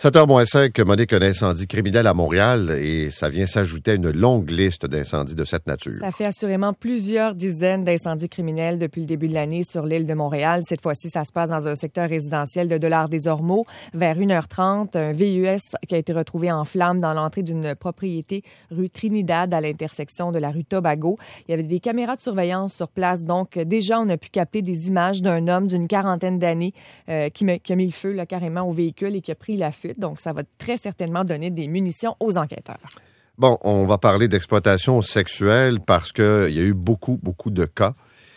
7h moins 5, Monique, un incendie criminel à Montréal et ça vient s'ajouter à une longue liste d'incendies de cette nature. Ça fait assurément plusieurs dizaines d'incendies criminels depuis le début de l'année sur l'île de Montréal. Cette fois-ci, ça se passe dans un secteur résidentiel de Dollard-des-Ormeaux. Vers 1h30, un VUS qui a été retrouvé en flammes dans l'entrée d'une propriété rue Trinidad à l'intersection de la rue Tobago. Il y avait des caméras de surveillance sur place. Donc, déjà, on a pu capter des images d'un homme d'une quarantaine d'années qui a mis le feu là, carrément au véhicule et qui a pris la fuite. Donc, ça va très certainement donner des munitions aux enquêteurs. Bon, on va parler d'exploitation sexuelle parce qu'il y a eu beaucoup de cas.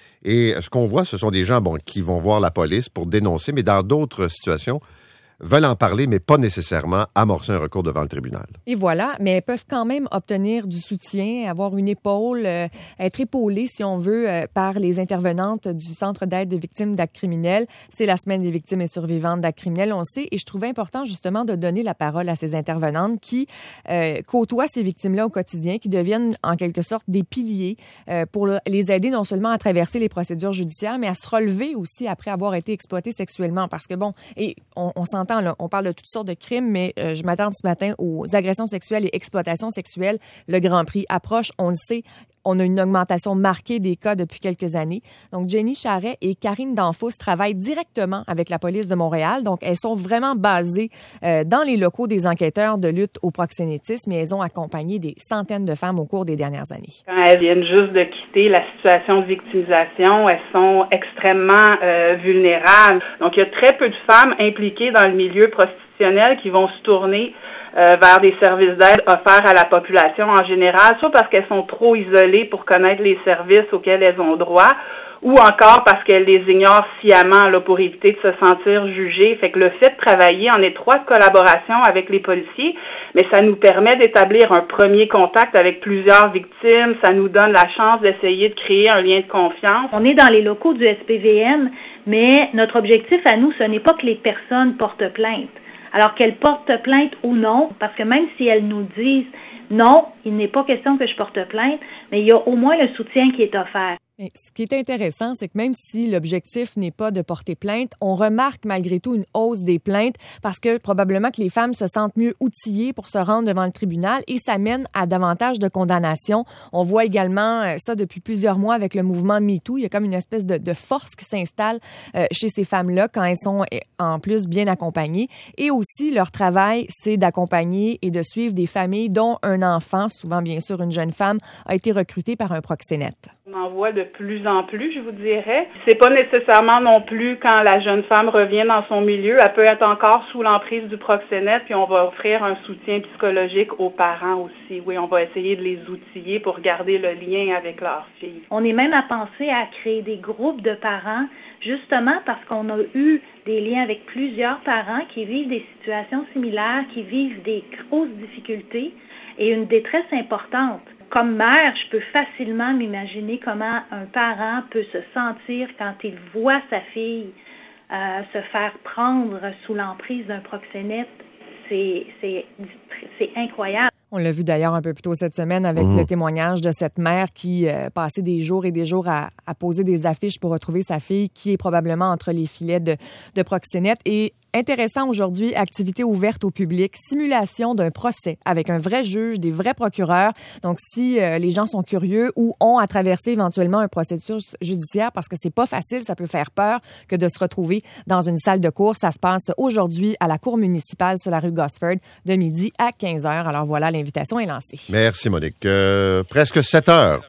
Et ce qu'on voit, ce sont des gens qui vont voir la police pour dénoncer, mais dans d'autres situations, veulent en parler, mais pas nécessairement amorcer un recours devant le tribunal. Et voilà, mais elles peuvent quand même obtenir du soutien, avoir une épaule, être épaulées, si on veut, par les intervenantes du Centre d'aide de victimes d'actes criminels. C'est la semaine des victimes et survivantes d'actes criminels, on le sait, et je trouvais important justement de donner la parole à ces intervenantes qui côtoient ces victimes-là au quotidien, qui deviennent en quelque sorte des piliers pour les aider non seulement à traverser les procédures judiciaires, mais à se relever aussi après avoir été exploitées sexuellement. Parce que et on s'entend, là, on parle de toutes sortes de crimes, mais je m'attarde ce matin aux agressions sexuelles et exploitations sexuelles. Le Grand Prix approche, on le sait. On a une augmentation marquée des cas depuis quelques années. Donc, Jenny Charret et Karine Danfous travaillent directement avec la police de Montréal. Donc, elles sont vraiment basées dans les locaux des enquêteurs de lutte au proxénétisme et elles ont accompagné des centaines de femmes au cours des dernières années. Quand elles viennent juste de quitter la situation de victimisation, elles sont extrêmement vulnérables. Donc, il y a très peu de femmes impliquées dans le milieu prostitutionnel qui vont se tourner vers des services d'aide offerts à la population en général, soit parce qu'elles sont trop isolées pour connaître les services auxquels elles ont droit, ou encore parce qu'elles les ignorent sciemment là, pour éviter de se sentir jugées. Fait que le fait de travailler en étroite collaboration avec les policiers, mais ça nous permet d'établir un premier contact avec plusieurs victimes, ça nous donne la chance d'essayer de créer un lien de confiance. On est dans les locaux du SPVM, mais notre objectif à nous, ce n'est pas que les personnes portent plainte. Alors qu'elles portent plainte ou non, parce que même si elles nous disent non, il n'est pas question que je porte plainte, mais il y a au moins le soutien qui est offert. Et ce qui est intéressant, c'est que même si l'objectif n'est pas de porter plainte, on remarque malgré tout une hausse des plaintes parce que probablement que les femmes se sentent mieux outillées pour se rendre devant le tribunal et ça mène à davantage de condamnations. On voit également ça depuis plusieurs mois avec le mouvement MeToo. Il y a comme une espèce de force qui s'installe chez ces femmes-là quand elles sont en plus bien accompagnées. Et aussi, leur travail, c'est d'accompagner et de suivre des familles dont un enfant, souvent bien sûr une jeune femme, a été recruté par un proxénète. On en voit de plus en plus, je vous dirais. C'est pas nécessairement non plus quand la jeune femme revient dans son milieu. Elle peut être encore sous l'emprise du proxénète, puis on va offrir un soutien psychologique aux parents aussi. Oui, on va essayer de les outiller pour garder le lien avec leur fille. On est même à penser à créer des groupes de parents, justement parce qu'on a eu des liens avec plusieurs parents qui vivent des situations similaires, qui vivent des grosses difficultés et une détresse importante. Comme mère, je peux facilement m'imaginer comment un parent peut se sentir quand il voit sa fille se faire prendre sous l'emprise d'un proxénète. C'est incroyable. On l'a vu d'ailleurs un peu plus tôt cette semaine avec le témoignage de cette mère qui passait des jours et des jours à poser des affiches pour retrouver sa fille qui est probablement entre les filets de proxénète. Et intéressant aujourd'hui, activité ouverte au public, simulation d'un procès avec un vrai juge, des vrais procureurs. Donc, si les gens sont curieux ou ont à traverser éventuellement un processus judiciaire, parce que c'est pas facile, ça peut faire peur que de se retrouver dans une salle de cour. Ça se passe aujourd'hui à la cour municipale sur la rue Gosford de midi à 15h. Alors voilà, l'invitation est lancée. Merci Monique. Presque 7 heures.